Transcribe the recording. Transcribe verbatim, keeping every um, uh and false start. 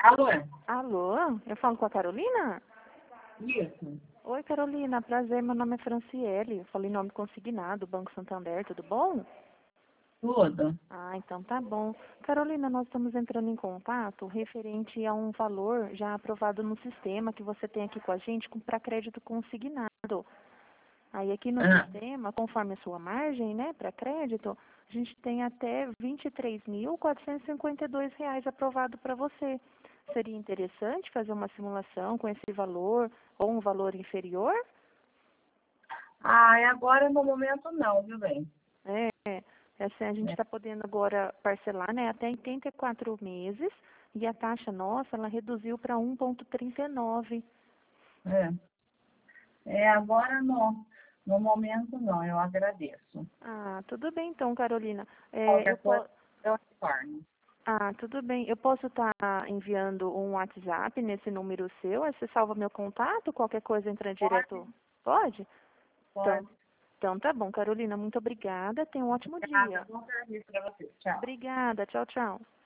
Alô? Alô, eu falo com a Carolina? Isso. Oi, Carolina, prazer, meu nome é Franciele, eu falei nome consignado, Banco Santander, tudo bom? Tudo. Ah, então tá bom. Carolina, nós estamos entrando em contato referente a um valor já aprovado no sistema que você tem aqui com a gente para crédito consignado. Aí aqui no Ah, sistema, conforme a sua margem, né, para crédito, a gente tem até vinte e três mil, quatrocentos e cinquenta e dois reais aprovado para você. Seria interessante fazer uma simulação com esse valor ou um valor inferior? ah, e agora no momento não, viu bem? É, assim, a gente É. está podendo agora parcelar, né, até oitenta e quatro meses e a taxa nossa, ela reduziu para um vírgula trinta e nove. É, é agora no, no momento não, eu agradeço. Ah, tudo bem então, Carolina. É, eu Qualquer po coisa eu retorno. Ah, tudo bem. Eu posso estar enviando um WhatsApp nesse número seu? Aí você salva meu contato? Qualquer coisa entra Pode, direto? Pode? Então, pode. então tá bom, Carolina. Muito obrigada. Tenha um ótimo Obrigada, dia. bom serviço para você. Tchau. Obrigada. Tchau, tchau.